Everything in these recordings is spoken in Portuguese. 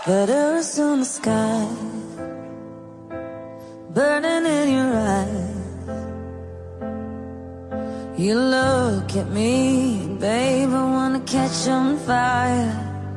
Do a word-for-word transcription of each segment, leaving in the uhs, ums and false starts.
Letters on the sky, burning in your eyes. You look at me, babe, I wanna catch on fire.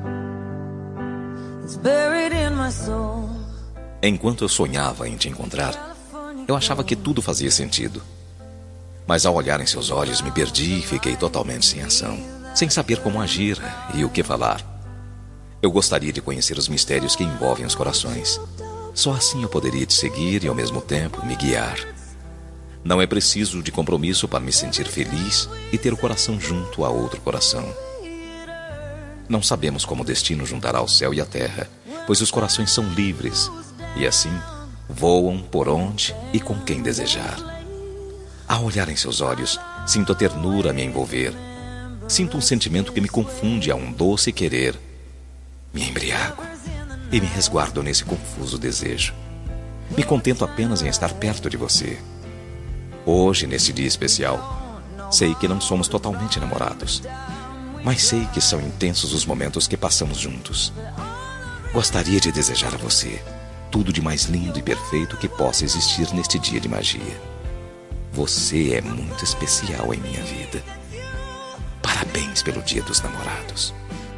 It's buried in my soul. Enquanto eu sonhava em te encontrar, eu achava que tudo fazia sentido. Mas ao olhar em seus olhos, me perdi e fiquei totalmente sem ação, sem saber como agir e o que falar. Eu gostaria de conhecer os mistérios que envolvem os corações. Só assim eu poderia te seguir e, ao mesmo tempo, me guiar. Não é preciso de compromisso para me sentir feliz e ter o coração junto a outro coração. Não sabemos como o destino juntará o céu e a terra, pois os corações são livres e, assim, voam por onde e com quem desejar. Ao olhar em seus olhos, sinto a ternura a me envolver. Sinto um sentimento que me confunde a um doce querer. Me embriago e me resguardo nesse confuso desejo. Me contento apenas em estar perto de você. Hoje, nesse dia especial, sei que não somos totalmente namorados, mas sei que são intensos os momentos que passamos juntos. Gostaria de desejar a você tudo de mais lindo e perfeito que possa existir neste dia de magia. Você é muito especial em minha vida. Parabéns pelo Dia dos Namorados.